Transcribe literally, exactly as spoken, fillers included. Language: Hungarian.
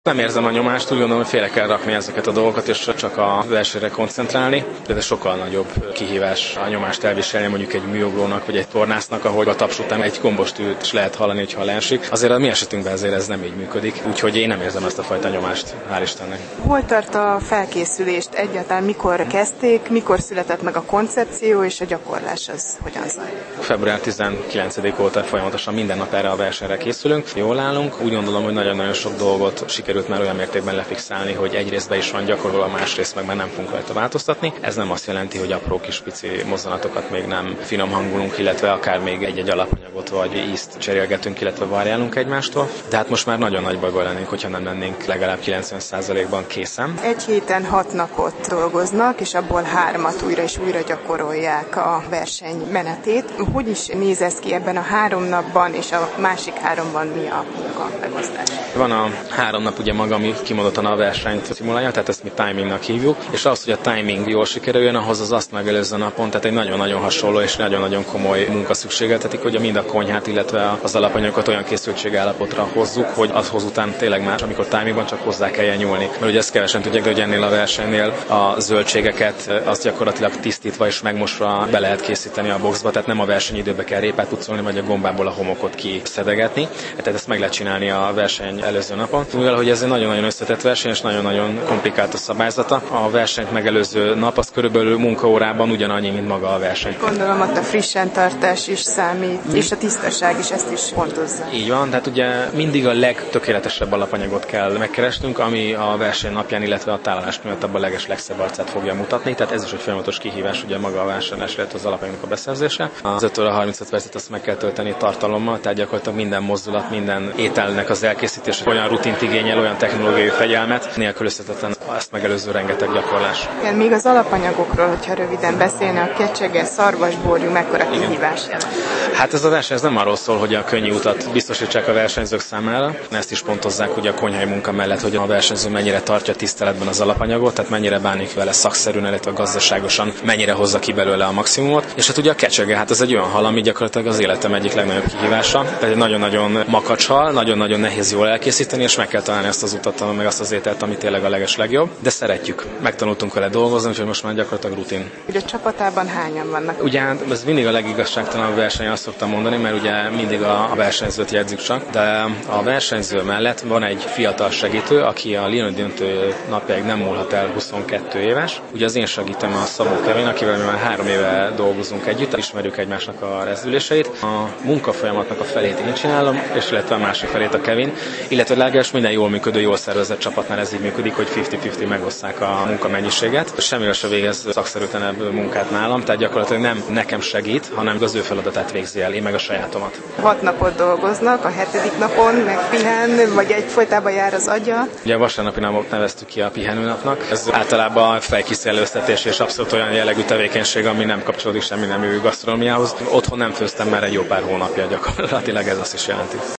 Nem érzem a nyomást, úgy gondolom, hogy félre kell rakni ezeket a dolgokat, és csak a versenyre koncentrálni, de ez sokkal nagyobb kihívás a nyomást elviselni mondjuk egy műuglónak vagy egy tornásznak, ahogy a taps után egy gombostűt is lehet hallani, hogyha leesik. Azért a mi esetünkben azért ez nem így működik, úgyhogy én nem érzem ezt a fajta nyomást, hál' Istennek. Hol tart a felkészülést egyáltalán, mikor kezdték, mikor született meg a koncepció, és a gyakorlás az hogyan zajlik? február tizenkilencedike óta folyamatosan minden nap erre a versenyre készülünk, jól állunk, úgy gondolom, hogy nagyon-nagyon sok dolgot sikerült már olyan mértékben lefixálni, hogy egy részben is van gyakorolva, más rész meg már nem fogunk rajta változtatni. Ez nem azt jelenti, hogy apró kis pici mozzanatokat még nem finom hangulunk, illetve akár még egy-egy alapanyagot vagy ízt cserélgetünk, illetve variálunk egymástól. De hát most már nagyon nagy bajban lennénk, hogyha nem lennénk legalább kilencven százalékban készen. Egy héten hat napot dolgoznak, és abból hármat újra és újra gyakorolják a verseny menetét. Hogy is néz ez ki ebben a három napban, és a másik háromban mi a munka megosztás? Van a három nap ugye maga, ami kimondottan a versenyt szimulálja, tehát ezt mi timingnak hívjuk, és az, hogy a timing jól sikerüljön, ahhoz az azt megelőző napon, tehát egy nagyon-nagyon hasonló és nagyon-nagyon komoly munka szükségeltetik, hogy mind a konyhát, illetve az alapanyagokat olyan készültségállapotra hozzuk, hogy azhoz után tényleg már, amikor timingban csak hozzá kelljen nyúlni. Mert ugye ezt kevesen tudják, de hogy ennél a versenynél a zöldségeket azt gyakorlatilag tisztítva és megmosva be lehet készíteni a boxba, tehát nem a versenyidőbe kell répát pucolni, vagy a gombából a homokot kiszedegetni. Tehát ezt meg lehet csinálni a verseny előző napon. Mivel hogy ez egy nagyon-nagyon összetett verseny, és nagyon-nagyon komplikált a szabályzata. A versenyt megelőző nap az körülbelül munkaórában ugyanannyi, mint maga a verseny. Gondolom, ott a frissen tartás is számít, és a tisztaság is ezt is pontozza. Így van, tehát ugye mindig a legtökéletesebb alapanyagot kell megkeresnünk, ami a verseny napján, illetve a tálalás miatt abban a leges legszebb arcát fogja mutatni. Tehát ez is egy folyamatos kihívás, ugye maga a vásárlás, illetve az alapanyagnak a beszerzése. Az öt óra harmincöt percet azt meg kell tölteni tartalommal, tehát gyakorlatilag minden mozdulat, minden ételnek az elkészítése olyan rutint igényel, olyan technológiai fegyelmet, nélkülözhetetlen ezt megelőző rengeteg gyakorlás. Igen, még az alapanyagokról, hogyha röviden beszélne, a kecsege, szarvasborjú mekkora kihívás jelent? Hát ez a verseny ez nem arról szól, hogy a könnyű utat biztosítsák a versenyzők számára. Ezt is pontozzák ugye a konyhai munka mellett, hogy a versenyző mennyire tartja tiszteletben az alapanyagot, tehát mennyire bánik vele szakszerűen, illetve gazdaságosan, mennyire hozza ki belőle a maximumot. És hát ugye a kecsege, hát ez egy olyan hal, ami gyakorlatilag az életem egyik legnagyobb kihívása. Tehát egy nagyon-nagyon makacs hal, nagyon-nagyon nehéz jól elkészíteni, és meg kell találni azt az utat, meg azt az ételt, ami tényleg a leges legjobb. De szeretjük. Megtanultunk vele dolgozni, úgyhogy most már gyakorlatilag rutin. Ugye a csapatában hányan vannak? Ugye ez mindig a legigazságtalanabb verseny, azt szoktam mondani, mert ugye mindig a, a versenyzőt jegyzik csak, de a versenyző mellett van egy fiatal segítő, aki a Lionel döntő napjáig nem múlhat el, huszonkettő éves. Ugye az én segítem a Szabó Kevin, akivel mi már három éve dolgozunk együtt, ismerjük egymásnak a rezdüléseit. A munkafolyamatnak a felét én csinálom, és illetve a másik felét a Kevin, illetve legalábbis minden jól működő, jól szervezett csapatnál ez így működik, hogy fifty-fifty megosszák a munkamennyiséget. Semmivel se végez szakszerűtlenebb munkát nálam, tehát gyakorlatilag nem nekem segít, hanem az ő feladatát végzi el, én meg a sajátomat. Hat napot dolgoznak, a hetedik napon meg pihen, vagy egyfolytában jár az agya. Ugye a vasárnapi napot neveztük ki a pihenőnapnak. Ez általában fejkiszellőztetés és abszolút olyan jellegű tevékenység, ami nem kapcsolódik semmi nemű gasztronómiához. Otthon nem főztem már egy jó pár hónapja, gyakorlatilag ez azt is jelenti.